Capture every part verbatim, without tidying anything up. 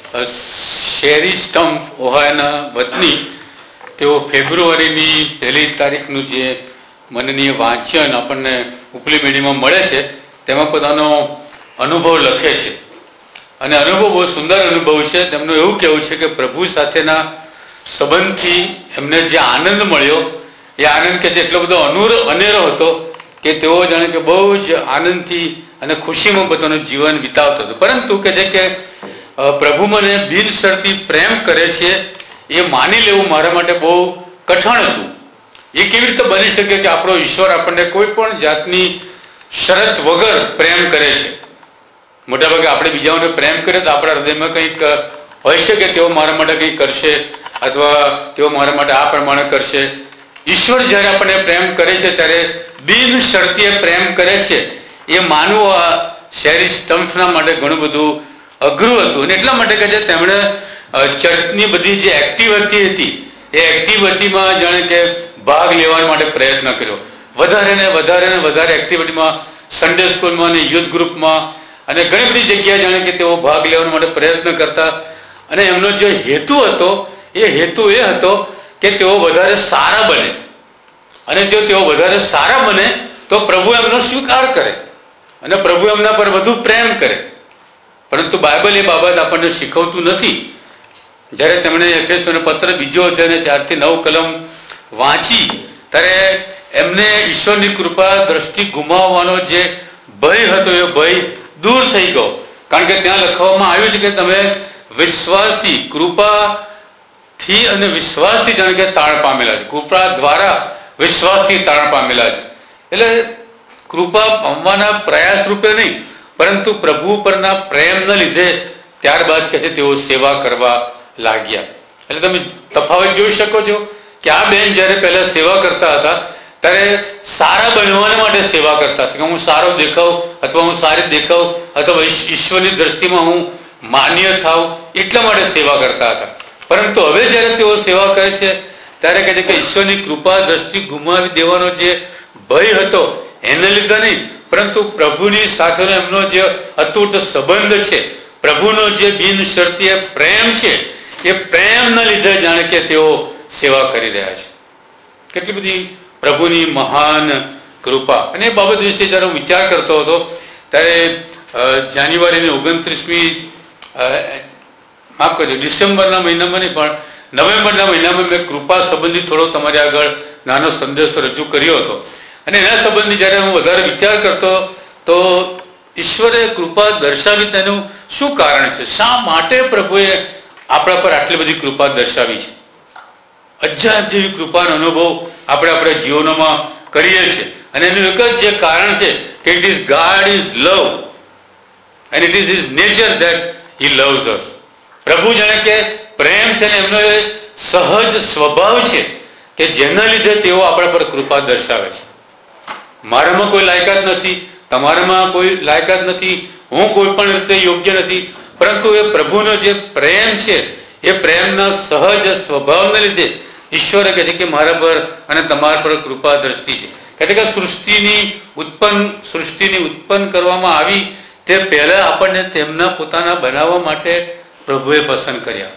શેરી સ્ટમ્પ ઓહાયોના વતની તેઓ ફેબ્રુઆરીની પહેલી તારીખનું જે મનનીય વાંચન આપણને ઉપલી મીડિયામાં મળે છે તેમાં પોતાનો અનુભવ લખે છે અને અનુભવ બહુ સુંદર અનુભવ છે. તેમનું એવું કહેવું છે કે પ્રભુ સાથેના સંબંધથી એમને જે આનંદ મળ્યો એ આનંદ કે જે એટલો બધો અનુર અનેરો હતો કે તેઓ જાણે કે બહુ જ આનંદથી અને ખુશીમાં પોતાનું જીવન વિતાવતો હતો. પરંતુ કે જે કે પ્રભુ મને બિનશરતી પ્રેમ કરે છે એ માની લેવું મારા માટે બહુ કઠણ હતું. એ કેવી રીતે બની શકે કે આપણો ઈશ્વર આપણને કોઈ પણ જાતની શરત વગર પ્રેમ કરે છે? મોટાભાગે આપણે બીજાઓને પ્રેમ કરીએ તો આપણા હૃદયમાં કંઈક હોય છે કે તેઓ મારા માટે કંઈક કરશે અથવા તેઓ મારા માટે આ પ્રમાણે કરશે. ઈશ્વર જ્યારે આપણને પ્રેમ કરે છે ત્યારે બિનશરતીય પ્રેમ કરે છે એ માનવું આ શેરી સ્ટમ્પના માટે ઘણું બધું અઘરું હતું. અને એટલા માટે કે છે તેમણે ચર્ચની બધી જે એક્ટિવિટી હતી એ એક્ટિવિટીમાં જાણે કે ભાગ લેવા માટે પ્રયત્ન કર્યો. વધારે ને વધારે ને વધારે એક્ટિવિટીમાં, સન્ડે સ્કૂલમાં અને યુથ ગ્રુપમાં અને ઘણી બધી જગ્યાએ જાણે કે તેઓ ભાગ લેવા માટે પ્રયત્ન કરતા. અને એમનો જે હેતુ હતો એ હેતુ એ હતો કે તેઓ વધારે સારા બને અને જો તેઓ વધારે સારા બને તો પ્રભુ એમનો સ્વીકાર કરે અને પ્રભુ એમના પર વધુ પ્રેમ કરે. પરંતુ બાઇબલ એ બાબત આપણને શીખવતું નથી. જ્યારે તેમણે એફેસોનો પત્ર બીજો અધ્યાય ચારથી નવ કલમ વાંચી ત્યારે એમને ઈશ્વરની કૃપા દ્રષ્ટિ ગુમાવવાનો જે ભય હતો એ ભય દૂર થઈ ગયો. કારણ કે ત્યાં લખવામાં આવ્યું છે કે તમે વિશ્વાસથી, કૃપાથી અને વિશ્વાસથી જાણે કે તાણ પામેલા છે. કૃપા દ્વારા વિશ્વાસથી તાણ પામેલા છે. એટલે કૃપા પામવાના પ્રયાસ રૂપે નહીં પરંતુ પ્રભુ પરના પ્રેમના લીધે ત્યારબાદ કે છે તેઓ સેવા કરવા લાગ્યા. એટલે તમે તફાવત જોઈ શકો છો કે આ બેન જ્યારે પહેલા સેવા કરતા હતા ત્યારે સારા બનવાને માટે સેવા કરતા હતા કે હું સારો દેખાવ અથવા હું સારી દેખાવ અથવા ઈશ્વરની દ્રષ્ટિમાં હું માન્ય થાવ એટલા માટે સેવા કરતા હતા. પરંતુ હવે જ્યારે તેઓ સેવા કરે છે ત્યારે કહે છે કે ઈશ્વરની કૃપા દ્રષ્ટિ ગુમાવી દેવાનો જે ભય હતો એને લીધે નહીં પરંતુ પ્રભુની સાથેનો એમનો જે અતૂટ સંબંધ છે, પ્રભુનો જે બિનશરતીય પ્રેમ છે એ પ્રેમના લીધે જાણે કે તેઓ સેવા કરી રહ્યા છે. કેટલી બધી પ્રભુની મહાન કૃપા. અને એ બાબત વિશે જ્યારે હું વિચાર કરતો હતો ત્યારે જાન્યુઆરીની ઓગણત્રીસમી માફ કરજો ડિસેમ્બરના મહિનામાં નહીં પણ નવેમ્બરના મહિનામાં મેં કૃપા સંબંધી થોડો તમારી આગળ નાનો સંદેશો રજૂ કર્યો હતો. અને એના સંબંધી જ્યારે હું વધારે વિચાર કરતો તો ઈશ્વરે કૃપા દર્શાવી તેનું શું કારણ છે? શા માટે પ્રભુએ આપણા પર આટલી બધી કૃપા દર્શાવી છે? અજાબ જેવી કૃપાનો અનુભવ આપણે આપણા જીવનોમાં કરીએ છીએ. અને એનું એક જ જે કારણ છે કે it is God is love and it is his nature that he loves us. પ્રભુ જાણે કે પ્રેમ છે ને એમનો એ સહજ સ્વભાવ છે કે જેના લીધે તેઓ આપણા પર કૃપા દર્શાવે છે. મારામાં કોઈ લાયકાત નથી, તમારામાં કોઈ લાયકાત નથી, હું કોઈ પણ રીતે યોગ્ય નથી, પરંતુ એ પ્રભુનો જે પ્રેમ છે એ પ્રેમના સહજ સ્વભાવને લીધે ઈશ્વરે કહે છે કે મારા પર અને તમારા પર કૃપા દ્રષ્ટિ છે. એટલે કે સૃષ્ટિની ઉત્પન્ન સૃષ્ટિની ઉત્પન્ન કરવામાં આવી તે પહેલા આપણને તેમના પોતાના બનાવવા માટે પ્રભુએ પસંદ કર્યા.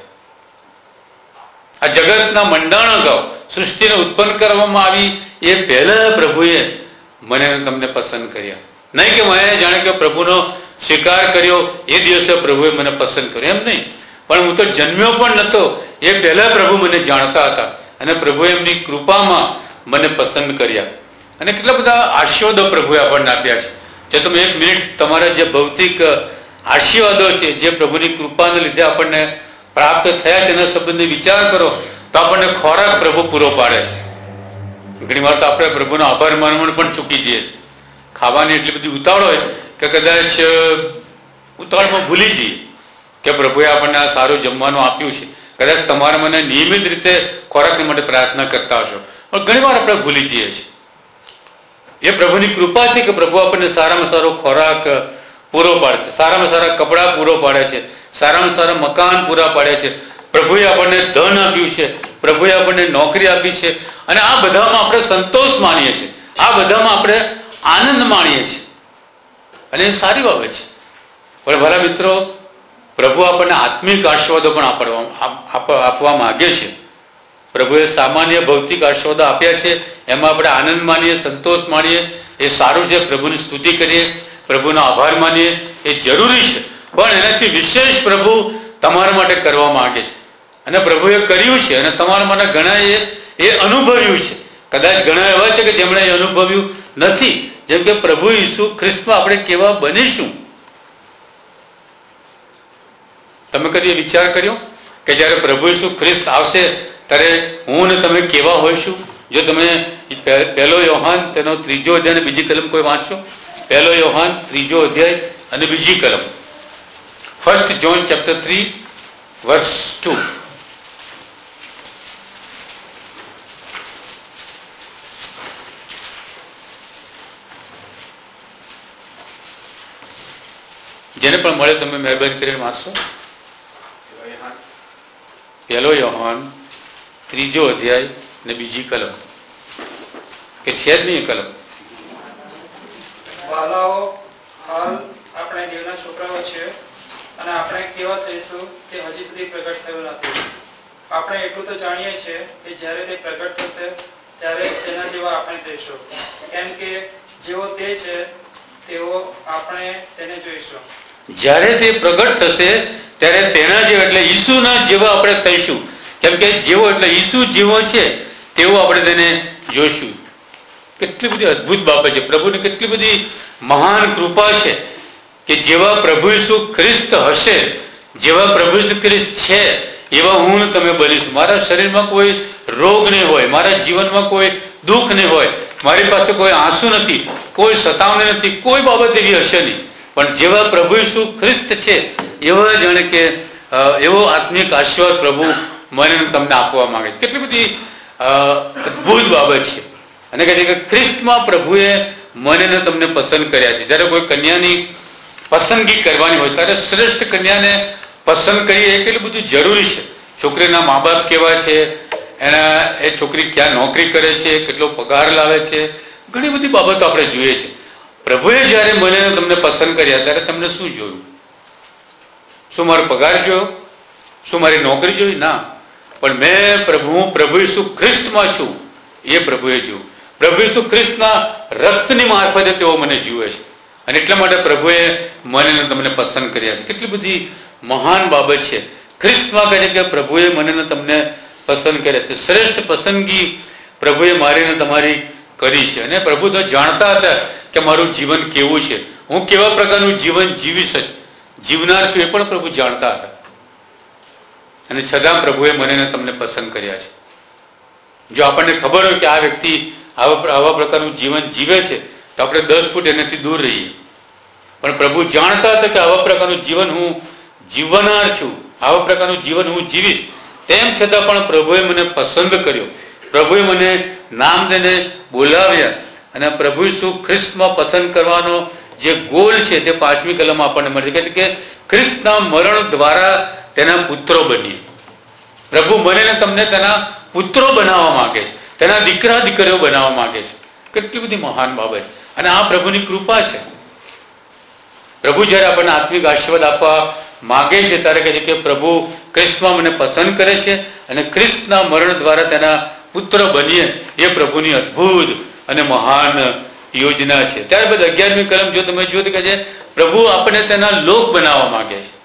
આ જગતના મંડાણ અગાઉ સૃષ્ટિને ઉત્પન્ન કરવામાં આવી એ પહેલા પ્રભુએ મને તમને પસંદ કર્યા. નહીં કે મેં જાણે કે પ્રભુનો સ્વીકાર કર્યો એ દિવસે પ્રભુએ મને પસંદ કર્યો, એમ નહીં. પણ હું તો જન્મ્યો પણ નહોતો એ પહેલા પ્રભુ મને જાણતા હતા અને પ્રભુએ એમની કૃપામાં મને પસંદ કર્યા. અને કેટલા બધા આશીર્વાદો પ્રભુએ આપણને આપ્યા છે. જે તમે એક મિનિટ તમારા જે ભૌતિક આશીર્વાદો છે જે પ્રભુની કૃપાને લીધે આપણને પ્રાપ્ત થયા તેના સંબંધી વિચાર કરો તો આપણને ખોરાક પ્રભુ પૂરો પાડે છે. ઘણી વાર તો આપણે પ્રભુનો આભાર માનવાનું પણ ચૂકી જઈએ છીએ. ખાવાની એટલી બધી ઉતાવળ હોય કે કદાચ ઉતાવળમાં ભૂલી જઈએ કે પ્રભુએ આપણને આ સારું જમવાનું આપ્યું છે. કદાચ તમારે મને નિયમિત રીતે ખોરાકને માટે પ્રાર્થના કરતા હશો પણ ઘણી વાર આપણે ભૂલી જઈએ છીએ. એ પ્રભુની કૃપા છે કે પ્રભુ આપણને સારામાં સારો ખોરાક પૂરો પાડે છે, સારામાં સારા કપડાં પૂરો પાડે છે, સારામાં સારા મકાન પૂરા પાડે છે. પ્રભુએ આપણને ધન આપ્યું છે, પ્રભુએ આપણને નોકરી આપી છે અને આ બધામાં આપણે સંતોષ માનીએ છીએ, આ બધામાં આપણે આનંદ માણીએ છીએ અને એ સારી બાબત છે. પણ ભલા મિત્રો, પ્રભુ આપણને આત્મિક આશીર્વાદો પણ આપવા આપવા માગે છે. પ્રભુએ સામાન્ય ભૌતિક આશીર્વાદો આપ્યા છે, એમાં આપણે આનંદ માનીએ, સંતોષ માણીએ, એ સારું છે. પ્રભુની સ્તુતિ કરીએ, પ્રભુનો આભાર માનીએ, એ જરૂરી છે. પણ એનાથી વિશેષ પ્રભુ તમારા માટે કરવા માંગે છે, અને પ્રભુએ કર્યું છે, અને તમારા માટે ઘણા એ એ અનુભવ્યું છે. કદાચ ઘણા એવા છે કે જેમણે એ અનુભવ્યું નથી. જેમ કે પ્રભુ ઈસુ ખ્રિસ્તમાં આપણે કેવા બનીશું. તમે કદી વિચાર કર્યો કે જ્યારે પ્રભુ ઈસુ ખ્રિસ્ત આવશે ત્યારે હું ને તમે કેવા હોઈશું? જો તમે પહેલો યોહાન તેનો ત્રીજો અધ્યાય અને બીજી કલમ કોઈ વાંચશો, પહેલો યોહાન ત્રીજો અધ્યાય અને બીજી કલમ, first John chapter three verse two. જેને પણ મળે તમે મહેરબાની કરીને વાંચશો. પહેલો યોહાન ત્રીજો અધ્યાય ને બીજી કલમ, કે છે જ નહીં કલમ. વાલાઓ, હાલ આપણે દેવના છોકરાઓ છે, અને આપણે કેવા થઈશું તે હજી સુધી પ્રગટ થયું નથી. આપણે એટલું તો જાણીએ છીએ કે જ્યારે તે પ્રગટ થશે ત્યારે તેના જેવા આપણે થઈશું, કેમ કે જેવો તે છે તેવો આપણે તેને જોઈશું. જ્યારે તે પ્રગટ થશે ત્યારે તેના જેવા એટલે ઈસુના જેવા આપણે થઈશું. કેમ કે જેવો એટલે ઈસુ જેવો છે તેવો આપણે તેને જોઈશું. કેટલી બધી અદ્ભુત બાબત છે. પ્રભુની કેટલી બધી મહાન કૃપા છે કે જેવા પ્રભુ ઈસુ ખ્રિસ્ત હશે, જેવા પ્રભુ ઈસુ ખ્રિસ્ત છે એવા હું તમે બનીશું. મારા શરીરમાં કોઈ રોગ નહીં હોય, મારા જીવનમાં કોઈ દુઃખ નહીં હોય, મારી પાસે કોઈ આંસુ નથી, કોઈ સતાવણી નથી, કોઈ બાબત એવી હશે નહીં. પણ જેવા પ્રભુ ઈસુ ખ્રિસ્ત છે એવા જાણે કે એવો આત્મિક આશીર્વાદ પ્રભુ મને તમને આપવા માંગે છે. કેટલી બધી અદ્ભુત બાબત છે. અને કહે છે કે ખ્રિસ્તમાં પ્રભુએ મને ને તમને પસંદ કર્યા છે. જ્યારે કોઈ કન્યાની પસંદગી કરવાની હોય ત્યારે શ્રેષ્ઠ કન્યાને પસંદ કરીએ એ કેટલું બધું જરૂરી છે. છોકરીના મા બાપ કેવા છે, એના એ છોકરી ક્યાં નોકરી કરે છે, કેટલો પગાર લાવે છે, ઘણી બધી બાબતો આપણે જોઈએ છે. પ્રભુએ જ્યારે મને તમને પસંદ કર્યા ત્યારે તમને શું જોયું? શું મારો પગાર જોયો? શું મારી નોકરી જોઈ? ના, પણ મેં પ્રભુ પ્રભુ ઈસુ ખ્રિસ્તમાં છું એ પ્રભુએ જોયું. પ્રભુ ઈસુ ખ્રિસ્તના રક્તની મારફતે તેઓ મને જુએ છે, અને એટલા માટે પ્રભુએ મને તમને પસંદ કર્યા છે. કેટલી બધી મહાન બાબત છે. ખ્રિસ્તમાં કહે છે કે પ્રભુએ મને તમને પસંદ કર્યા છે. શ્રેષ્ઠ પસંદગી પ્રભુએ મારીને તમારી કરી છે. અને પ્રભુ તો જાણતા હતા કે મારું જીવન કેવું છે, હું કેવા પ્રકારનું જીવન જીવીશ જીવનાર છું, એ પણ પ્રભુ જાણતા હતા. અને છતાં પ્રભુએ મને તમને પસંદ કર્યા છે. જો આપણને ખબર હોય કે આ વ્યક્તિ આવા આવા પ્રકારનું જીવન જીવે છે તો આપણે દસ ફૂટ એનાથી દૂર રહીએ. પણ પ્રભુ જાણતા હતા કે આવા પ્રકારનું જીવન હું જીવનાર છું, આવા પ્રકારનું જીવન હું જીવીશ. તેમ છતાં પણ પ્રભુએ મને પસંદ કર્યો, પ્રભુએ મને નામ દઈને બોલાવ્યા. અને પ્રભુ ઈસુ ખ્રિસ્તમાં પસંદ કરવાનો જે ગોલ છે તે પાંચમી કલમ આપણને મળે છે કે ખ્રિસ્તના મરણ દ્વારા તેના પુત્રો બનીએ. પ્રભુ મને ને તમને તેના પુત્રો બનાવવા માંગે છે, તેના દીકરા દીકરીઓ બનાવવા માંગે છે. કેટલી બધી મહાન બાબત, અને આ પ્રભુની કૃપા છે. પ્રભુ જ્યારે આપણને આત્મિક આશીર્વાદ આપવા માંગે છે ત્યારે કહે છે કે પ્રભુ ખ્રિસ્તમાં મને પસંદ કરે છે, અને ખ્રિસ્તના મરણ દ્વારા તેના પુત્ર બનીએ. એ પ્રભુની અદ્ભુત અને મહાન યોજના છે. ત્યારબાદ અગિયારમી કલમ જો તમે જુઓ તો કહે છે પ્રભુ આપણને તેના લોક બનાવવા માંગે છે.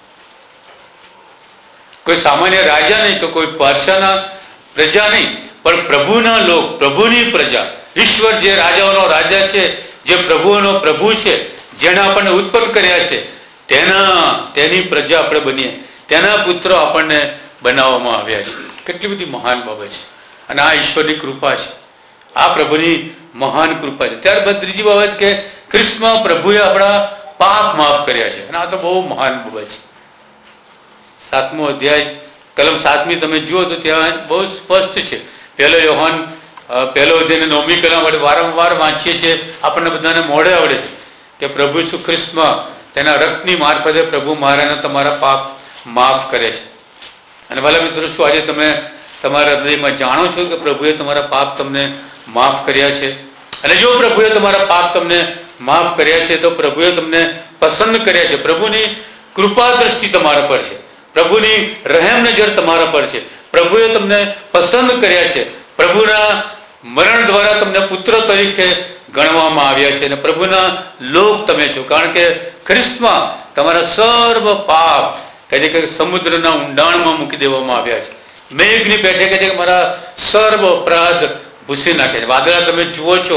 કોઈ સામાન્ય રાજા નહીં, તો કોઈ પારસાના પ્રજા નહીં, પણ પ્રભુના લોક, પ્રભુની પ્રજા. ઈશ્વર જે રાજાઓનો રાજા છે, જે પ્રભુઓનો પ્રભુ છે, જેને આપણને ઉત્પન્ન કર્યા છે, તેના તેની પ્રજા આપણે બનીએ, તેના પુત્રો આપણને બનાવવામાં આવ્યા છે. કેટલી બધી મહાન બાબત છે, અને આ ઈશ્વરની કૃપા છે, આ પ્રભુની મહાન કૃપા છે. ત્યારબાદ ત્રીજી બાબત કે ખ્રિસ્તમાં પ્રભુએ આપણા પાપ માફ કર્યા છે, અને આ તો બહુ મહાન બાબત છે. સાતમો અધ્યાય કલમ સાતમી તમે જુઓ તો ત્યાં બહુ સ્પષ્ટ છે. પહેલો યોહાન પહેલો અધ્યાય નવમી કલમ આપણે વારંવાર વાંચીએ છીએ, આપણને બધાને મોઢે આવડે છે કે પ્રભુ ઈસુ ખ્રિસ્તમાં તેના રક્તની મારફતે પ્રભુ મારાના તમારા પાપ માફ કરે છે. અને વાલા મિત્રો, શું આજે તમે તમારા હૃદયમાં જાણો છો કે પ્રભુએ તમારા પાપ તમને માફ કર્યા છે? અને જો પ્રભુએ તમારા પાપ તમને માફ કર્યા છે તો પ્રભુએ તમને પસંદ કર્યા છે. પ્રભુની કૃપા દ્રષ્ટિ તમારા પર છે, પ્રભુની રહેમ નજર તમારા પર છે, પ્રભુએ તમને પસંદ કર્યા છે, પ્રભુના મરણ દ્વારા તમને પુત્ર તરીકે ગણવામાં આવ્યા છે અને પ્રભુના લોક તમે છો. કારણ કે ખ્રિસ્તમાં તમારા સર્વ પાપ કહે છે કે સમુદ્રના ઊંડાણમાં મૂકી દેવામાં આવ્યા છે. મેઘની પેઠે કહે છે કે મારા સર્વ અપરાધ ભૂસી નાખે છે. વાદળા તમે જુઓ છો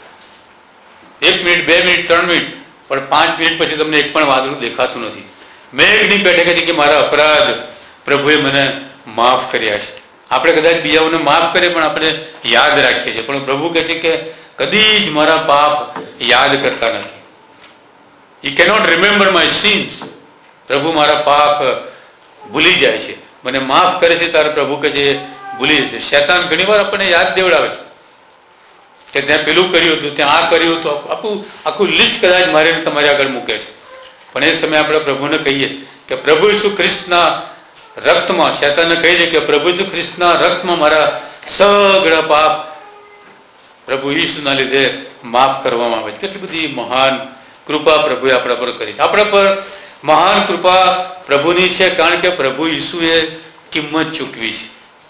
એક મિનિટ, બે મિનિટ, ત્રણ મિનિટ, પણ પાંચ મિનિટ પછી તમને એક પણ વાદળું દેખાતું નથી. મેઘની પેઠે કહે છે કે મારા અપરાધ પ્રભુએ મને માફ કર્યા છે. આપણે કદાચ બીજાઓને માફ કરીએ પણ આપણે યાદ રાખીએ છીએ, પણ પ્રભુ કહે છે કે કદી જ મારા પાપ યાદ કરતા નથી. He cannot remember my sins. પ્રભુ મારા પાપ ભૂલી જાય છે, મને માફ કરે છે ત્યારે પ્રભુ કહે છે ભૂલી જાય છે. શૈતાન ઘણી વાર આપણને યાદ દેવડાવે છે કે ત્યાં પેલું કર્યું હતું, ત્યાં આ કર્યું હતું, આખું આખું લિસ્ટ કદાચ મારે તમારી આગળ મૂકે છે. પણ એ સમયે આપણે પ્રભુને કહીએ કે પ્રભુ ઈસુ ખ્રિસ્તના રક્તમાં, શૈતાનને કહી દે કે પ્રભુ ઈસુ ખ્રિસ્તના રક્તમાં મારા સગળા પાપ પ્રભુ ઈસુના લીધે માફ કરવામાં આવે છે. કેટલી બધી મહાન કૃપા પ્રભુએ આપણા પર કરી. આપણા પર મહાન કૃપા પ્રભુની છે કારણ કે પ્રભુ ઈસુએ કિંમત ચૂકવી છે.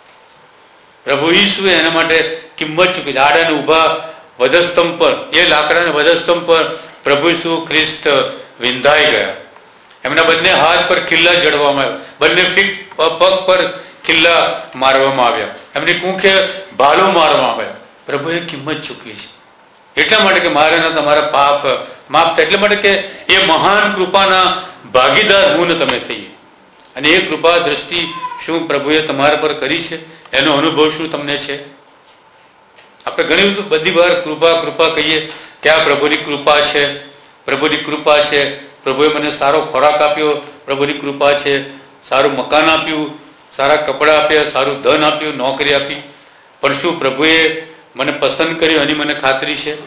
પ્રભુ ઈસુએ એના માટે કિંમત ચૂકવી છે. આડાને ઊભા વધસ્તંભ પર, એ લાકડાના વધસ્તંભ પર પ્રભુ ઈસુ ખ્રિસ્ત વિંધાઈ ગયા. એમના બંને હાથ પર ખિલ્લા જડવામાં આવ્યા, બંને પગ પર ખિલ્લા મારવામાં આવ્યા, એમની કૂંખે ભાલું મારવામાં આવ્યા. પ્રભુએ કિંમત ચૂકવી છે એટલા માટે કે મારે ના તમારા પાપ માફ થાય, એટલા માટે કે એ મહાન કૃપાના ભાગીદાર હું ને તમે થઈએ. અને એ કૃપા દ્રષ્ટિ શું પ્રભુએ તમારા પર કરી છે, એનો અનુભવ શું તમને છે? આપણે ઘણી બધી વાર કૃપા કૃપા કહીએ કે આ પ્રભુની કૃપા છે, પ્રભુની કૃપા છે, પ્રભુએ મને સારો ખોરાક આપ્યો, પ્રભુની કૃપા છે, સારું મકાન આપ્યું, સારા કપડાં આપ્યા, સારું ધન આપ્યું, નોકરી આપી. પણ શું પ્રભુએ મને પસંદ કર્યો એની મને ખાતરી છે?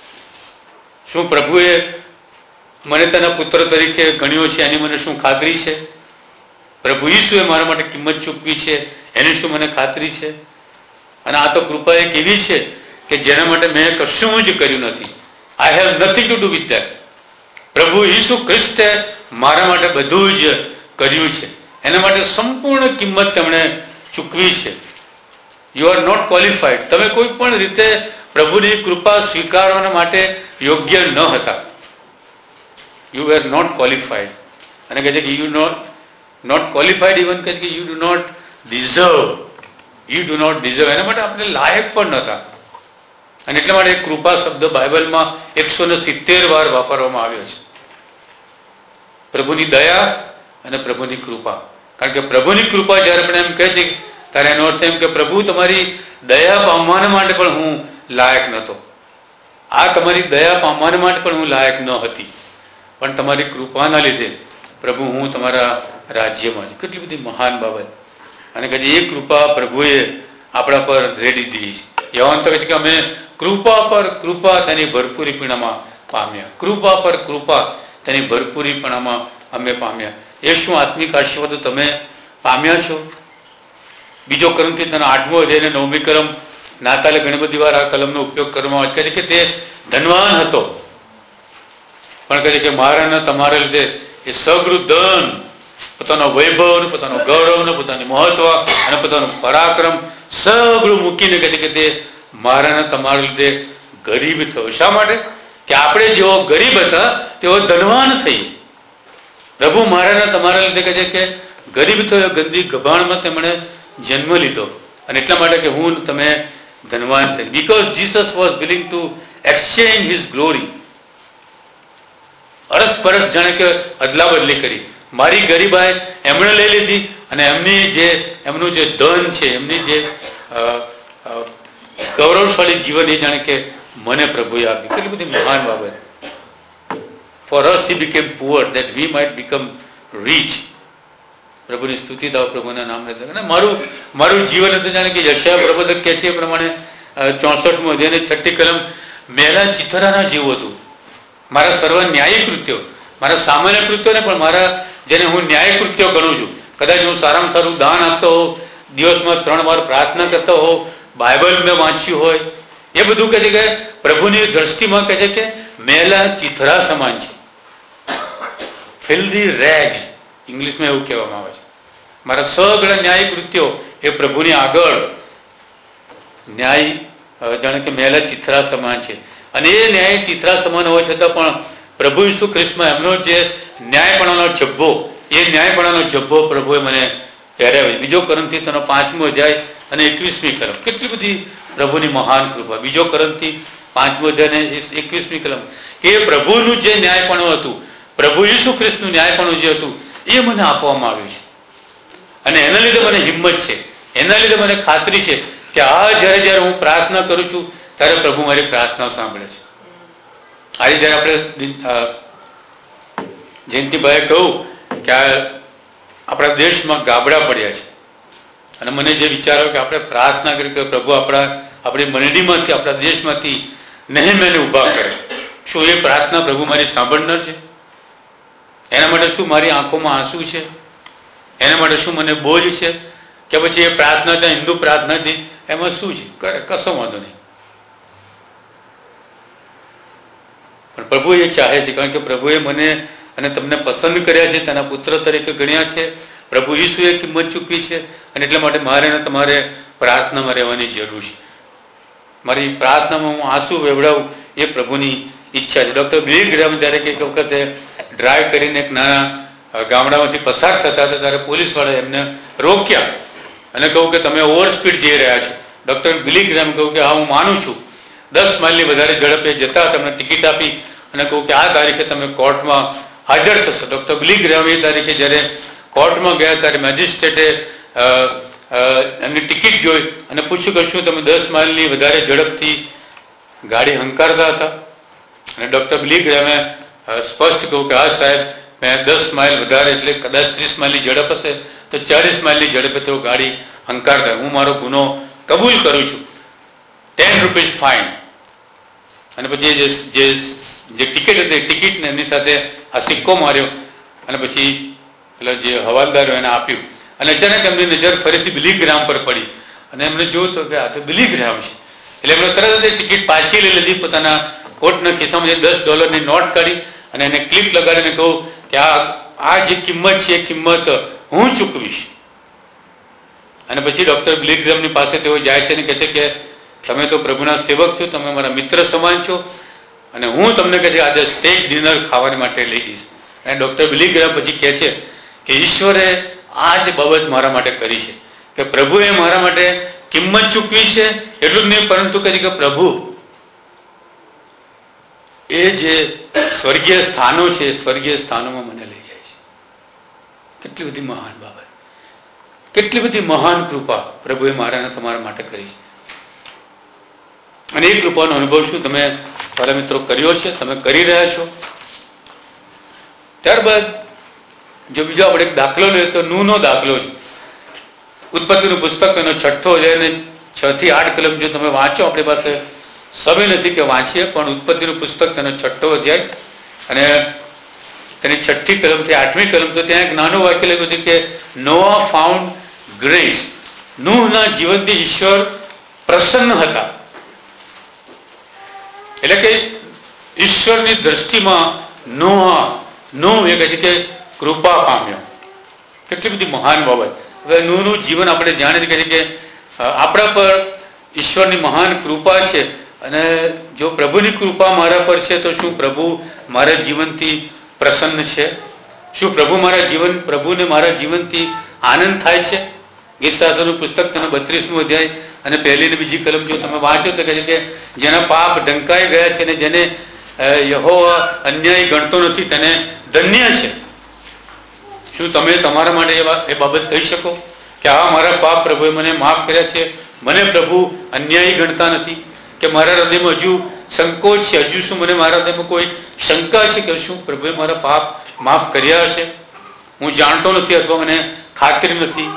શું પ્રભુએ મને તેના પુત્ર તરીકે ગણ્યો છે એની મને શું ખાતરી છે? પ્રભુ ઈસુએ મારા માટે કિંમત ચૂકવી છે એની શું મને ખાતરી છે? અને આ તો કૃપા એક એવી છે કે જેના માટે મેં કશું જ કર્યું નથી. I have nothing to do with that. પ્રભુ ઈસુ ખ્રિસ્તે મારા માટે બધું જ કર્યું છે, એના માટે સંપૂર્ણ કિંમત તેમણે ચૂકવી છે. You are not qualified. તમે કોઈ પણ રીતે પ્રભુની કૃપા સ્વીકારવા માટે યોગ્ય ન હતા. You are not qualified. અને કહે છે કે you not not qualified even કહે છે કે you do not deserve. You do not deserve. એના માટે આપણે લાયક પણ નહોતા. અને એટલા માટે કૃપા શબ્દ બાઇબલમાં એકસો ને સિત્તેર વાર વાપરવામાં આવ્યો છે. પ્રભુની દયા અને પ્રભુની કૃપા. કારણ કે પ્રભુની કૃપા જ્યારે પણ એમ કહે છે ત્યારે એનો અર્થ એમ કે પ્રભુ તમારી દયા પામવા માટે પણ હું લાયક નહોતો, આ તમારી દયા પામવા માટે પણ હું લાયક ન હતી, પણ તમારી કૃપાના લીધે પ્રભુ હું તમારા રાજ્યમાં છું. કેટલી બધી મહાન બાબત. અને કદી એ કૃપા પ્રભુએ આપણા પર રેડી દીધી છે. યહોવાન તો કહે છે કે અમે કૃપા પર કૃપા તેની ભરપૂરીપણામાં પામ્યા. કૃપા પર કૃપા તેની ભરપૂરીપણામાં અમે પામ્યા. એ શું આત્મિક આશીર્વાદો તમે પામ્યા છો? બીજો કર્મથી તેના આઠમો અધ્યાય નવમી કર્મ, નાતાલે ઘણી બધી વાર આ કલમનો ઉપયોગ કરવામાં આવે છે કે તે ધનવાન હતો, પણ કહે છે કે મારા તમારા લીધે એ સગળું ધન, પોતાનો વૈભવ, પોતાનો ગૌરવ, પોતાની મહત્વ અને પોતાનું પરાક્રમ સગળું મૂકીને કહે છે કે તે મારા તમારા લીધે ગરીબ થયો. શા માટે? કે આપણે જેવો ગરીબ હતા તેઓ ધનવાન થઈ. પ્રભુ મારા તમારા લીધે કહે છે કે ગરીબ થયો, ગંદી ગભાણમાં તેમણે જન્મ લીધો, અને એટલા માટે કે હું તમે ધનવાન થઈ. Because Jesus was willing to exchange his glory. અરસ પરસ જાણે કે અદલા બદલી કરી. મારી ગરીબાઈ એમણે લઈ લીધી અને એમની જે એમનું જે ધન છે, એમની જે ગૌરવશાળી જીવન એ જાણે કે મને પ્રભુએ આપ્યું. કેટલી બધી મહાન બાબત. For us he became poor that we might become rich. પ્રભુની સ્તુતિ થાવ, પ્રભુના નામને. અને મારું મારું જીવન હતું જાણે કે યશાયા પ્રબોધક કહે છે એ પ્રમાણે ચોસઠમું અધ્યાયની છઠ્ઠી કલમ, મેલા ચિથરાના જેવું હતું. મારા સર્વ ન્યાયી કૃત્યો, મારા સામાન્ય કૃત્યો ને પણ મારા જેને હું ન્યાય કૃત્યો ગણું છું, કદાચ હું સારામાં સારું દાન આપતો હોઉં, દિવસમાં ત્રણ વાર પ્રાર્થના કરતો હોઉં, બાઇબલ મેં વાંચ્યું હોય, એ બધું કહે છે કે પ્રભુની દ્રષ્ટિમાં કહે છે કે મેલા ચિથરા સમાન છે. ફિલ્ધી રેગ્સ. ઇંગ્લિશમાં એવું કહેવામાં આવે છે. મારા સગળા ન્યાયિક કૃત્યો એ પ્રભુની આગળ ન્યાય જાણે કે મેલા ચિત્રા સમાન છે. અને એ ન્યાય ચિત્રા સમાન હોવા છતાં પણ પ્રભુ ઈસુ ખ્રિસ્તમાં એમનો જે ન્યાયપણાનો જબ્બો, એ ન્યાયપણાનો જબ્બો પ્રભુએ મને પહેરાવ્યો. બીજો કરંથી તેનો પાંચમો અધ્યાય અને એકવીસમી કલમ. કેટલી બધી પ્રભુની મહાન કૃપા. બીજો કરંથી પાંચમો અધ્યાય અને એકવીસમી કલમ. એ પ્રભુનું જે ન્યાયપણું હતું, પ્રભુ ઈસુ ખ્રિસ્તનું ન્યાયપણું જે હતું, એ મને આપવામાં આવ્યું છે. અને એના લીધે મને હિંમત છે, એના લીધે મને ખાતરી છે કે આ જ્યારે જ્યારે હું પ્રાર્થના કરું છું ત્યારે પ્રભુ મારી પ્રાર્થના સાંભળે છે. આજે જ્યારે આપણે જયંતિભાઈએ કહ્યું કે આ આપણા દેશમાં ગાબડા પડ્યા છે, અને મને જે વિચારો કે આપણે પ્રાર્થના કરી કે પ્રભુ આપણા આપણી મંડળીમાંથી, આપણા દેશમાંથી નહેમીયાને ઊભા કરે. શું એ પ્રાર્થના પ્રભુ મારી સાંભળનાર છે? એના માટે શું મારી આંખોમાં આંસુ છે? એના માટે શું મને બોજ છે? કે પછી એ પ્રાર્થના ત્યાં હિન્દુ પ્રાર્થનાથી એમાં શું છે? કરે, કશો વાંધો નહીં. પણ પ્રભુ એ ચાહે છે, કારણ કે પ્રભુએ મને અને તમને પસંદ કર્યા છે, તેના પુત્ર તરીકે ગણ્યા છે. પ્રભુ ઈસુએ કિંમત ચૂકવી છે, અને એટલા માટે મારે ને તમારે પ્રાર્થનામાં રહેવાની જરૂર છે. મારી પ્રાર્થનામાં હું આંસુ વેવડાવું એ પ્રભુની ઈચ્છા છે. ડૉક્ટર બિલી ગ્રેહામ જ્યારે એક વખતે ડ્રાઈવ કરીને એક નાના ગામડામાંથી પસાર થતા હતા ત્યારે પોલીસવાળાએ એમને રોક્યા અને કહ્યું કે તમે ઓવર સ્પીડ જઈ રહ્યા છો. ડૉક્ટર બિલી ગ્રેહામ કહ્યું કે હા, હું માનું છું. દસ માઇલની વધારે ઝડપે જતા તમને ટિકિટ આપી અને કહું કે આ તારીખે તમે કોર્ટમાં હાજર થશો. ડૉક્ટર બિલી ગ્રેહામ એ તારીખે જ્યારે કોર્ટમાં ગયા ત્યારે મેજિસ્ટ્રેટે એમની ટિકિટ જોઈ અને પૂછ્યું કે શું તમે દસ માઇલની વધારે ઝડપથી ગાડી હંકારતા હતા? અને ડૉક્ટર બિલી ગ્રેહામે સ્પષ્ટ કહ્યું કે હા સાહેબ, મેં દસ માઇલ વધારે એટલે કદાચ ત્રીસ માઇલની ઝડપ હશે તો ચાલીસ માઇલની ઝડપે તેઓ ગાડી હંકારતા. હું મારો ગુનો કબૂલ કરું છું. Ten rupees fine. અને પછી જે જે ટિકિટ હતી ટિકિટને એમની સાથે આ સિક્કો માર્યો અને પછી એટલે જે હવાલદારો એને આપ્યું. અને અચાનક એમની નજર ફરીથી બિલી ગ્રેહામ પર પડી અને એમને જોયું તો કે આ તો બિલી ગ્રેહામ છે. એટલે એમણે તરત જ ટિકિટ પાછી લઈ લીધી. પોતાના કોટના ખિસ્સામાં જે દસ ડોલરની નોટ કાઢી અને એને ક્લિપ લગાડીને કહું કે આ આ જે કિંમત છે એ કિંમત હું ચૂકવીશ. અને પછી ડૉક્ટર બિલી ગ્રેહામની પાસે તેઓ જાય છે અને કહે છે કે તમે તો પ્રભુના સેવક છો, તમે મારા મિત્ર સમાન છો, અને હું તમને કહે છે આજે સ્ટેજ ડિનર ખાવા માટે લઈ જઈશ. અને ડૉક્ટર બિલી ગ્રેહામ પછી કહે છે કે ઈશ્વરે આ જ બાબત મારા માટે કરી છે, કે પ્રભુએ મારા માટે કિંમત ચૂકવી છે. એટલું જ નહીં, પરંતુ કહે છે કે પ્રભુ એ જે સ્વર્ગીય સ્થાનો છે, સ્વર્ગીય સ્થાનોમાં મને લઈ જાય છે. કેટલી બધી મહાન બાબત, કેટલી બધી મહાન કૃપા પ્રભુએ મારા અને તમારા માટે કરી છે. અને એ કૃપાનો અનુભવ શું તમે મારા મિત્રો કર્યો છે, તમે કરી રહ્યા છો? ત્યારબાદ જો બીજો આપણે એક દાખલો લઈએ તો નૂહનો દાખલો છે. ઉત્પત્તિનું પુસ્તક એનો છઠ્ઠો અધ્યાય ને છ થી આઠ કલમ જો તમે વાંચો, આપણી પાસે સમય નથી કે વાંચીએ, પણ ઉત્પત્તિનું પુસ્તક તેનો છઠ્ઠો અધ્યાય અને તેની છઠ્ઠી કલમથી આઠમી કલમ, તો ત્યાં એક નાનું વાક્ય લખ્યું છે કે નોઆ ફાઉન્ડ ગ્રેસ. નૂહના જીવનથી ઈશ્વર પ્રસન્ન હતા. એટલે કે ઈશ્વરની દ્રષ્ટિમાં નોઆ નૂહ એ કહે છે કે કૃપા પામ્યો. કેટલી બધી મહાન બાબત. હવે નૂહનું જીવન આપણે જાણીએ છીએ કે આપણા પર ઈશ્વરની મહાન કૃપા છે, અને જો પ્રભુની કૃપા મારા પર છે તો શું પ્રભુ મારા જીવનથી પ્રસન્ન છે? શું પ્રભુ મારા જીવન પ્રભુને મારા જીવનથી આનંદ થાય છે? ગીતશાસ્ત્રનું પુસ્તક તેનો બત્રીસમો અધ્યાય અને પહેલી ને બીજી કલમ જો તમે વાંચો તો કહે છે કે જેના પાપ ઢંકાઈ ગયા છે ને જેને યહોવા અન્યાય ગણતો નથી તેને ધન્ય છે. શું તમે તમારા માટે એ બાબત કહી શકો કે આ મારા પાપ પ્રભુએ મને માફ કર્યા છે, મને પ્રભુ અન્યાયી ગણતા નથી? કે મારા હૃદયમાં હજુ સંકોચ છે, હજુ શું મને મારા હૃદયમાં કોઈ શંકા છે કે શું પ્રભુએ મારા પાપ માફ કર્યા છે? હું જાણતો નથી અથવા મને ખાતરી નથી.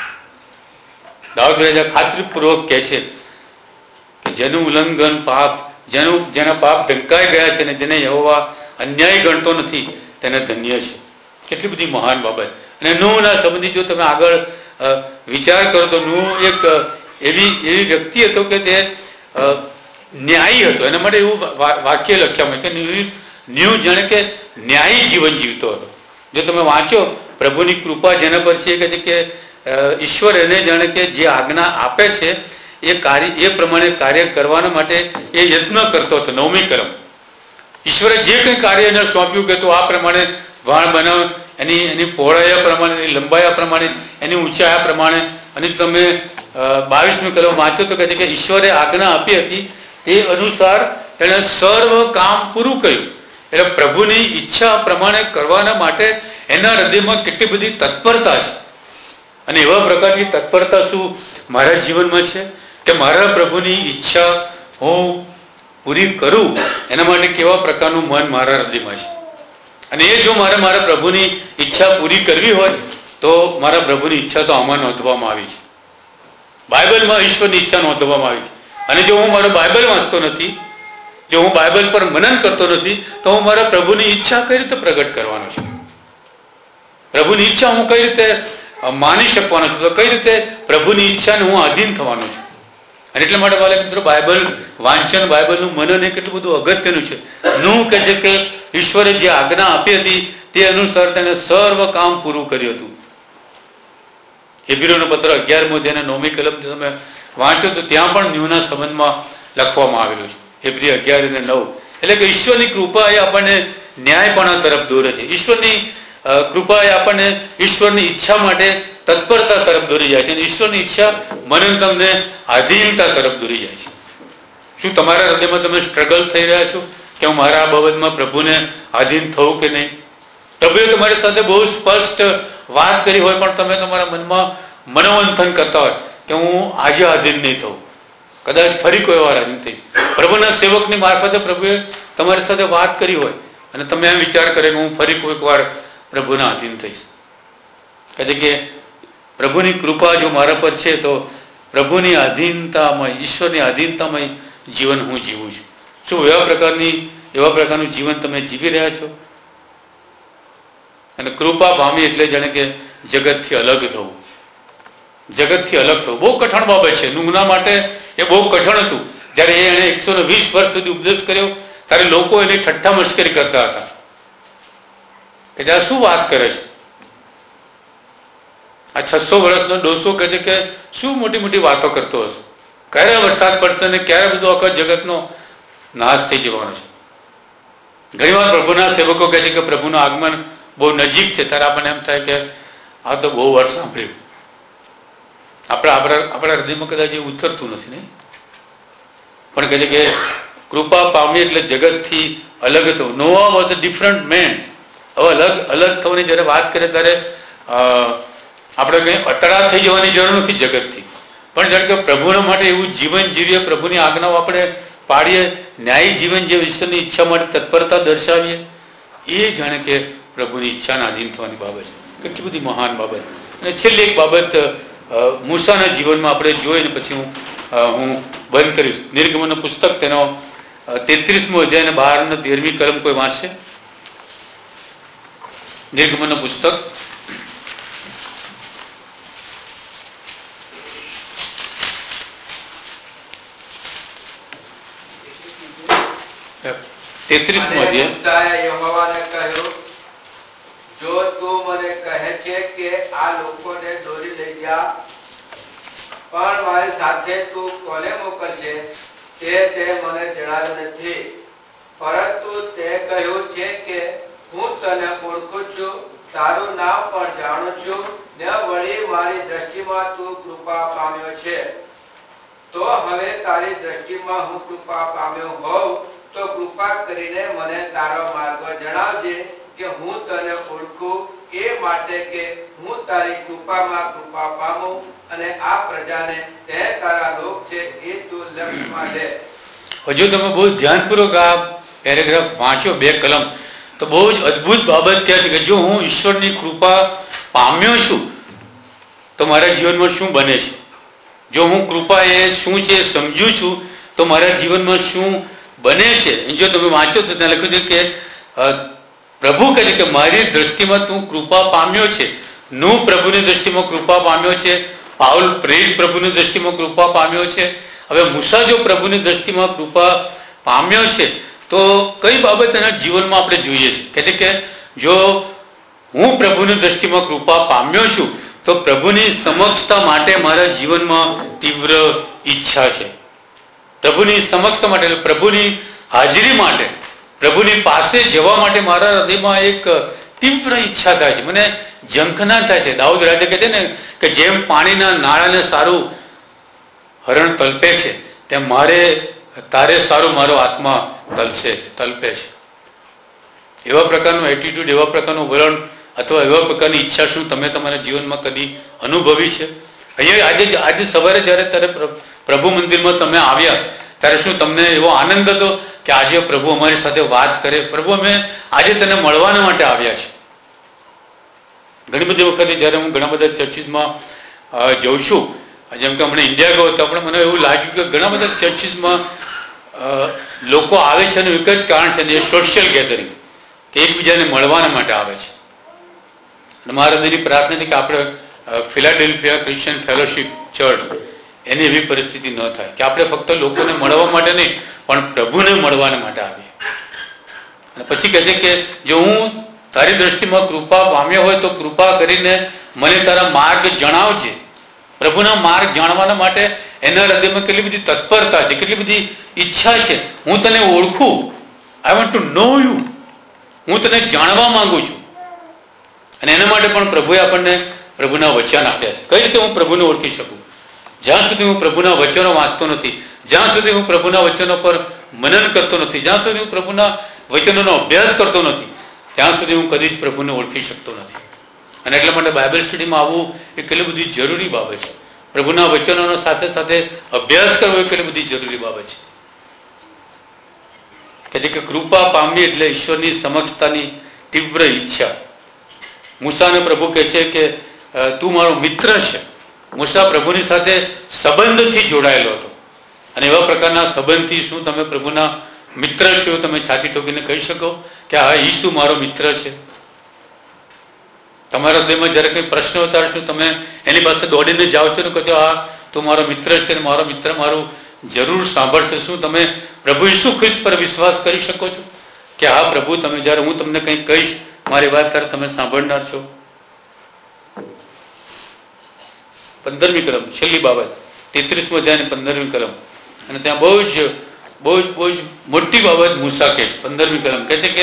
દાઉદ રાજા ખાતરીપૂર્વક કહે છે કે જેનું ઉલ્લંઘન પાપ જેનું જેના પાપ ઢંકાઈ ગયા છે ને જેને યહોવા અન્યાય ગણતો નથી તેને ધન્ય છે. કેટલી બધી મહાન બાબત. અને નૂહના સંબંધી જો તમે આગળ વિચાર કરો તો નૂહ એક એવી એવી વ્યક્તિ હતો કે તે ન્યાયી હતો. એના માટે એવું વાક્ય લખ્યા હોય કે ન્યૂ જાણે કે ન્યાયી જીવન જીવતો હતો. જો તમે વાંચો પ્રભુની કૃપા જેના પર છે કે કે ઈશ્વર એને જાણે કે જે આજ્ઞા આપે છે એ કાર્ય એ પ્રમાણે કાર્ય કરવાના માટે એ યત્ન કરતો હતો. નવમી કલમ ઈશ્વરે જે કંઈ કાર્ય એને સોંપ્યું કે તું આ પ્રમાણે વાણ બનાવ, એની એની પહોળાયા પ્રમાણે, એની લંબાયા પ્રમાણે, એની ઊંચાયા પ્રમાણે. અને તમે બાવીસમી કલમ વાંચો તો કહે છે કે ઈશ્વરે આજ્ઞા આપી હતી તે અનુસાર તેણે સર્વ કામ પૂરું કર્યું. એટલે પ્રભુની ઈચ્છા પ્રમાણે કરવાના માટે એના હૃદયમાં કેટલી બધી તત્પરતા છે. અને એવા પ્રકારની તત્પરતા શું મારા જીવનમાં છે કે મારા પ્રભુની ઈચ્છા હું પૂરી કરું, એના માટે કેવા પ્રકારનું મન મારા હૃદયમાં છે. અને એ જો મારે મારા પ્રભુની ઈચ્છા પૂરી કરવી હોય તો મારા પ્રભુની ઈચ્છા તો આમાં નોંધવામાં આવી છે. બાઇબલમાં ઈશ્વરની ઈચ્છા નોંધવામાં આવી છે. અને જો હું મારો બાઇબલ વાંચતો નથી, જો હું બાઇબલ પર મનન કરતો નથી, તો હું મારા પ્રભુની ઈચ્છા કઈ રીતે પ્રગટ કરવાનો છું? પ્રભુની ઈચ્છા હું કઈ રીતે માની શકવાનો છું? તો કઈ રીતે પ્રભુની ઈચ્છાને હું આધીન થવાનો છું? અને એટલા માટે વાલા મિત્રો, બાઇબલ વાંચન, બાઇબલનું મનન એ કેટલું બધું અગત્યનું છે. નું કહે છે કે ઈશ્વરે જે આજ્ઞા આપી હતી તે અનુસાર તેને સર્વ કામ પૂરું કર્યું હતું. હેબ્રીઓનો પત્ર અગિયારમો અધ્યાયના નવમી કલમ તમે વાંચો તો ત્યાં પણ ન્યૂના સંબંધમાં લખવામાં આવેલું છે. હેબ્રી અગિયાર અને નવ એટલે કે ઈશ્વરની કૃપા એ આપણને ન્યાયપણા તરફ દોરે છે. ઈશ્વરની કૃપા એ આપણને ઈશ્વરની ઈચ્છા માટે તત્પરતા તરફ દોરી જાય છે. અને ઈશ્વરની ઈચ્છા મને તમને આધીનતા તરફ દોરી જાય છે. શું તમારા હૃદયમાં તમે સ્ટ્રગલ થઈ રહ્યા છો કે હું મારા આ બાબતમાં પ્રભુને આધીન થવું કે નહીં? પ્રભુએ તમારી સાથે બહુ સ્પષ્ટ વાત કરી હોય પણ તમે તમારા મનમાં મનોમંથન કરતા હોય કે હું આજે આધીન નહીં થવું, કદાચ ફરી કોઈ વાર આધીન થઈશ. પ્રભુના સેવકની મારફતે પ્રભુએ તમારી સાથે વાત કરી હોય અને તમે એમ વિચાર કરે કે હું ફરી કોઈક વાર પ્રભુના આધીન થઈશ. કહે કે પ્રભુની કૃપા જો મારા પર છે તો પ્રભુની આધીનતામય, ઈશ્વરની આધીનતામય જીવન હું જીવું છું. શું એવા પ્રકારની એવા પ્રકારનું જીવન તમે જીવી રહ્યા છો? અને કૃપા પામી એટલે જાણે કે જગતથી અલગ થવું. જગતથી અલગ થવું બહુ કઠણ બાબત છે. નુંગના માટે એ બહુ કઠણ હતું. જ્યારે એને એકસો ને વીસ વર્ષ સુધી ઉપદેશ કર્યો ત્યારે લોકો એની ઠઠ્ઠા મશ્કરી કરતા હતા એટલે આ શું વાત કરે છે? આ છસો વર્ષનો ડોસો કહે છે કે શું મોટી મોટી વાતો કરતો હશે, ક્યારે વરસાદ પડશે ને ક્યારે બધું આખા જગતનો નાશ થઈ જવાનો છે. ઘણી વાર પ્રભુના સેવકો કહે છે કે પ્રભુનું આગમન બહુ નજીક છે. ત્યારે આપણને એમ થાય કે આ તો બહુ વાર સાંભળ્યું. આપણા આપણા આપણા હૃદયમાં કદાચ એ ઉતરતું નથી ને. પણ કહે છે કે કૃપા પામી એટલે જગતથી અલગ થવું. Noah was a different man. હવે અલગ અલગ થવાની જ્યારે વાત કરે ત્યારે આપણે કંઈ અટળા થઈ જવાની જરૂર નથી જગતથી, પણ જાણે કે પ્રભુના માટે એવું જીવન જીવીએ, પ્રભુની આજ્ઞાઓ આપણે પાડીએ, ન્યાયી જીવન જે ઈશ્વરની ઈચ્છા માટે તત્પરતા દર્શાવીએ, એ જાણે કે પ્રભુની ઈચ્છાના આધીન થવાની બાબત છે. કેટલી બધી મહાન બાબત. અને છેલ્લી એક બાબત મૂસાના જીવનમાં આપણે જોઈને પછી હું હું બંધ કરીશ. નિર્ગમનનું પુસ્તક તેનો તેત્રીસમો અધ્યાય અને બાર અને તેરમી કલમ કોઈ વાંચશે? નિર્ગમનનું પુસ્તક તેત્રીસમો અધ્યાય. યહોવાને કહ્યું, જો તું મને કહે છે કે આ લોકોને દોરી લઈ જા, પણ મારી સાથે તું કોને મોકલશે તે તે મને જણાવ્યું નથી. પરંતુ તે કહ્યું છે કે હું તને ઓળખું છું, તારું નામ પણ જાણું છું, ને વળી મારી દ્રષ્ટિમાં તું કૃપા પામ્યો છે. તો હવે તારી દ્રષ્ટિમાં હું કૃપા પામ્યો હોઉં તો કૃપા કરીને મને તારો માર્ગ જણાવજે કે હું તને ઓળખું, એ માટે કે હું તારી કૃપામાં કૃપા પામું અને આ પ્રજાને તે તારા લોક છે એ તું લક્ષ્યમાં લે. હજુ તમે બહુ ધ્યાનપૂર્વક આ પેરેગ્રાફ વાંચ્યો, બે કલમ, તો બહુ જ અદ્ભુત બાબત ત્યાં છે કે જો હું ઈશ્વરની કૃપા પામ્યો છું તો મારા જીવનમાં શું બને છે. જો હું કૃપા એ શું છે સમજું છું તો મારા જીવનમાં શું બને છે. જો તમે વાંચો તો ત્યાં લખ્યું છે કે પ્રભુ કહે છે કે મારી દ્રષ્ટિમાં તું કૃપા પામ્યો છે. નું પ્રભુની દ્રષ્ટિમાં કૃપા પામ્યો છે. પાઉલ પ્રેરિત પ્રભુની દ્રષ્ટિમાં કૃપા પામ્યો છે. હવે મૂસા જો પ્રભુની દ્રષ્ટિમાં કૃપા પામ્યો છે તો કઈ બાબત એના જીવનમાં આપણે જોઈએ છે. કહે છે કે જો હું પ્રભુની દ્રષ્ટિમાં કૃપા પામ્યો છું, તો પ્રભુની સમક્ષતા માટે મારા જીવનમાં તીવ્ર ઈચ્છા છે. પ્રભુની સમક્ષતા માટે, પ્રભુની હાજરી માટે, પ્રભુની પાસે જવા માટે મારા હૃદયમાં એક તીવ્ર ઈચ્છા થાય છે, મને ઝંખના થાય છે. દાઉદ રાજા કહે છે ને કે જેમ પાણીના નાળાને સારું હરણ તલપે છે, તેમ મારે તારે સારું મારો આત્મા તલસે તલપે છે. એવા પ્રકારનું એટીટ્યુડ, એવા પ્રકારનું વલણ અથવા એવા પ્રકારની ઈચ્છા શું તમે તમારા જીવનમાં કદી અનુભવી છે? અહીંયા આજે આજે સવારે જ્યારે ત્યારે પ્રભુ મંદિરમાં તમે આવ્યા ત્યારે શું તમને એવો આનંદ હતો કે આજે પ્રભુ અમારી સાથે વાત કરે? પ્રભુ અમે આજે તને મળવાના માટે આવ્યા છે. ઘણી બધી વખતે જ્યારે હું ઘણા બધા ચર્ચીસમાં જઉં છું, જેમ કે હમણાં ઇન્ડિયા ગયો તો આપણે મને એવું લાગ્યું કે ઘણા બધા ચર્ચીસમાં લોકો આવે છે અને એક જ કારણ છે, એ સોશિયલ ગેધરિંગ, કે એકબીજાને મળવાના માટે આવે છે. અને મારા દિલની પ્રાર્થના છે કે આપણે ફિલાડેલ્ફિયા ક્રિશ્ચિયન ફેલોશિપ ચર્ચ એની એવી પરિસ્થિતિ ન થાય કે આપણે ફક્ત લોકોને મળવા માટે નહીં પણ પ્રભુને મળવાના માટે આવીએ. અને પછી કહે છે કે જો હું તારી દ્રષ્ટિમાં કૃપા પામ્યો હોય તો કૃપા કરીને મને તારા માર્ગ જણાવજે. પ્રભુના માર્ગ જાણવાના માટે એના હૃદયમાં કેટલી બધી તત્પરતા છે, કેટલી બધી ઈચ્છા છે. હું તને ઓળખું, I want to know you, હું તને જાણવા માંગુ છું. અને એના માટે પણ પ્રભુએ આપણને પ્રભુના વચન આપ્યા છે. કઈ રીતે હું પ્રભુને ઓળખી શકું? જ્યાં સુધી હું પ્રભુના વચનો વાંચતો નથી, જ્યાં સુધી હું પ્રભુના વચનો પર મનન કરતો નથી, જ્યાં સુધી હું પ્રભુના વચનોનો અભ્યાસ કરતો નથી, ત્યાં સુધી હું કદી જ પ્રભુને ઓળખી શકતો નથી. અને એટલા માટે બાઇબલ સ્ટડીમાં આવવું એ કેટલી બધી જરૂરી બાબત છે. પ્રભુના વચનોનો સાથે સાથે અભ્યાસ કરવો એ કેટલી બધી જરૂરી બાબત છે. કે કૃપા પામવી એટલે ઈશ્વરની સમક્ષતાની તીવ્ર ઈચ્છા. મૂસાને પ્રભુ કહે છે કે તું મારો મિત્ર છે. મૂસા પ્રભુની સાથે સંબંધથી જોડાયેલો હતો, અને એવા પ્રકારના સંબંધથી શું તમે પ્રભુના મિત્ર છો? તમે છાતી ઠોકીને કહી શકો કે હા, ઈસુ મારો મિત્ર છે? તમારા હૃદયમાં જ્યારે કંઈ પ્રશ્ન ઉતારે છો, તમે એની પાસે દોડીને જાઓ છો ને કહો છો હા તું મારો મિત્ર છે ને મારો મિત્ર મારું જરૂર સાંભળશે. શું તમે પ્રભુ ઈસુ ખ્રિસ્ત પર વિશ્વાસ કરી શકો છો કે હા પ્રભુ, તમે જ્યારે હું તમને કંઈ કહીશ મારી વાત ત્યારે તમે સાંભળનાર છો? પંદરમી કલમ, છેલ્લી બાબત, તેત્રીસમો અધ્યાય પંદરમી કલમ, અને ત્યાં બહુ જ બહુ જ બહુ જ મોટી બાબત મૂસા કે પંદરમી કલમ કહે છે કે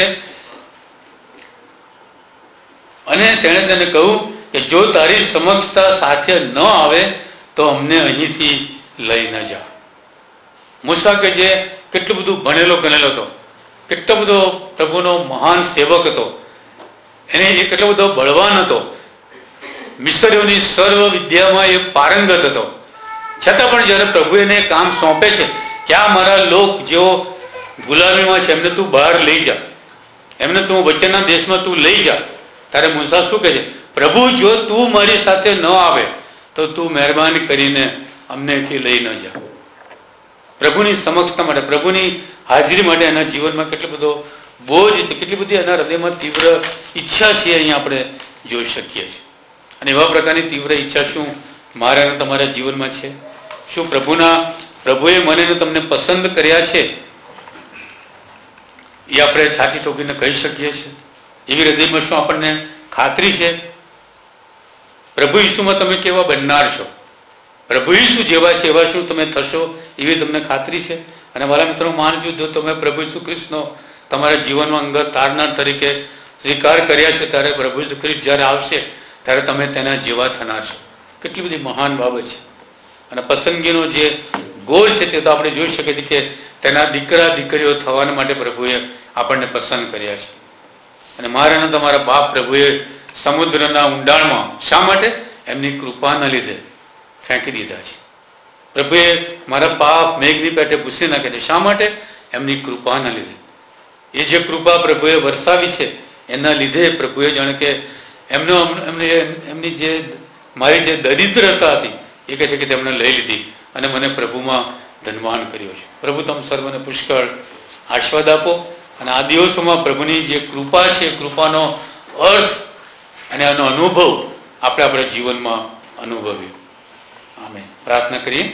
અને તેણે તેને કહ્યું કે જો તારી સમક્ષતા સાથે ન આવે તો અમને અહીંથી લઈ ન જા. મૂસા કે જે કેટલું બધું ભણેલો ગણેલો હતો, કેટલો બધો પ્રભુનો મહાન સેવક હતો, એને એ કેટલો બધો બળવાન હતો, મિસરીઓની સર્વ વિદ્યામાં એ પારંગત હતો, છતાં પણ જ્યારે પ્રભુ એને કામ સોંપે છે કે આ મારા લોક જેઓ ગુલામીમાં છે એમને તું બહાર લઈ જા, એમને તું વચનના દેશમાં તું લઈ જા, ત્યારે મૂસા શું કહે છે? પ્રભુ, જો તું મારી સાથે ન આવે તો તું મહેરબાની કરીને અમને અહીંથી લઈ ન જા. પ્રભુની સમક્ષતા માટે, પ્રભુની હાજરી માટે એના જીવનમાં કેટલો બધો બોજ છે, કેટલી બધી એના હૃદયમાં તીવ્ર ઈચ્છા છે, અહીંયા આપણે જોઈ શકીએ છીએ. અને એવા પ્રકારની તીવ્ર ઈચ્છા શું મારા અને તમારા જીવનમાં છે? શું પ્રભુના પ્રભુએ મને તમને પસંદ કર્યા છે એ આપણે છાતી ઠોકીને કહી શકીએ છીએ? એવી હૃદયમાં શું આપણને ખાતરી છે? પ્રભુ ઈસુમાં તમે કેવા બનનાર છો? પ્રભુ ઈસુ જેવા છે એવા શું તમે થશો? એવી તમને ખાતરી છે? અને મારા મિત્રો, માનજો, જો તમે પ્રભુ ઈસુ ખ્રિસ્તનો તમારા જીવનમાં અંગત તારનાર તરીકે સ્વીકાર કર્યા છે, ત્યારે પ્રભુ ઈસુ ખ્રિસ્ત જ્યારે આવશે ત્યારે તમે તેના જેવા થનાર છો. કેટલી બધી મહાન બાબત છે. અને પસંદગીનો જે ગોળ છે તે તો આપણે જોઈ શકીએ છીએ કે તેના દીકરા દીકરીઓ થવાના માટે પ્રભુએ આપણને પસંદ કર્યા છે. અને મારા અને તમારા બાપ પ્રભુએ સમુદ્રના ઊંડાણમાં શા માટે? એમની કૃપાના લીધે ફેંકી દીધા છે. પ્રભુએ મારા પાપ મેઘની પેટે ભૂસી નાખે છે. શા માટે? એમની કૃપાના લીધે. એ જે કૃપા પ્રભુએ વરસાવી છે એના લીધે પ્રભુએ જાણે કે એમનો એમને એમની જે મારી જે દરિદ્રતા હતી એ કહે છે કે તેમણે લઈ લીધી અને મને પ્રભુમાં ધનવાન કર્યો છે. પ્રભુ તમ સર્વને પુષ્કળ આશીર્વાદ આપો. અને આ દિવસોમાં પ્રભુની જે કૃપા છે, કૃપાનો અર્થ અને એનો અનુભવ આપણે આપણા જીવનમાં અનુભવીએ. આમે પ્રાર્થના કરીએ.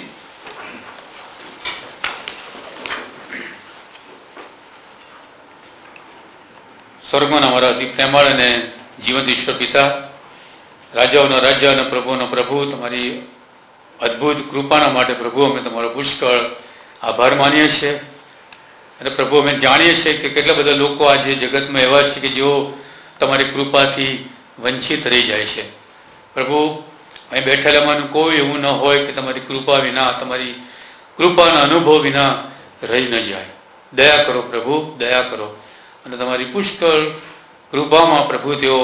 સ્વર્ગમાં અમારા અતિ પ્રેમાળ અને જીવંત ઈશ્વર પિતા, રાજાઓના રાજા અને પ્રભુનો પ્રભુ, તમારી અદ્ભુત કૃપાના માટે પ્રભુ અમે તમારો પુષ્કળ આભાર માનીએ છીએ. અને પ્રભુ અમે જાણીએ છીએ કે કેટલા બધા લોકો આજે જગતમાં એવા છે કે જેઓ તમારી કૃપાથી વંચિત રહી જાય છે. પ્રભુ, અહીં બેઠેલામાંનું કોઈ એવું ન હોય કે તમારી કૃપા વિના, તમારી કૃપાના અનુભવ વિના રહી ન જાય. દયા કરો પ્રભુ, દયા કરો. અને તમારી પુષ્કળ કૃપામાં પ્રભુ તેઓ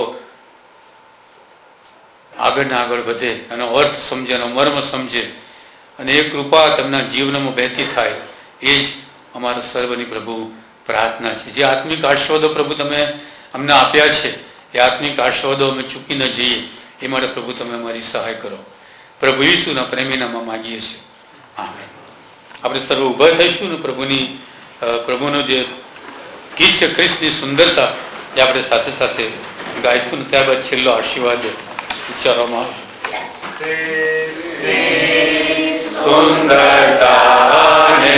આગળ ને આગળ વધે, એનો અર્થ સમજે, એનો મર્મ સમજે, અને એ કૃપા તેમના જીવનમાં વહેતી થાય. એ જ અમારા સર્વની પ્રભુ પ્રાર્થના છે. જે આત્મિક આશીર્વાદો પ્રભુ તમે અમને આપ્યા છે, એ આત્મિક આશીર્વાદો અમે ચૂકી ન જઈએ એ માટે પ્રભુ તમે અમારી સહાય કરો. પ્રભુ ઈસુના પ્રેમીનામાં માગીએ છીએ, આમેન. આપણે સર્વ ઊભા થઈશું ને પ્રભુની પ્રભુનું જે ગીત છે ખ્રિસ્તની સુંદરતા, એ આપણે સાથે સાથે ગાઈશું. ત્યારબાદ છેલ્લો આશીર્વાદ ઉચ્ચારવામાં આવશે. સુંદરતા ને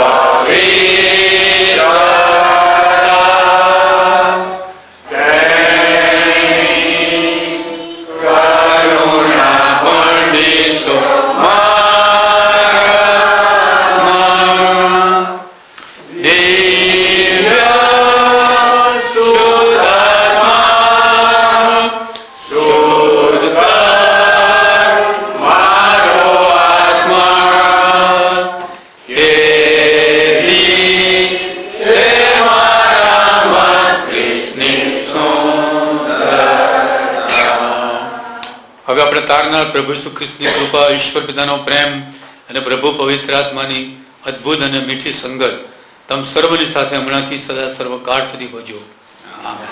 પ્રભુ ઈસુ ખ્રિસ્તની કૃપા, ઈશ્વર પિતાનો પ્રેમ અને પ્રભુ પવિત્ર આત્માની અદ્ભુત અને મીઠી સંગત તમ સર્વની સાથે હમણાંથી સદા સર્વકાળ સુધી હોજો. આમેન.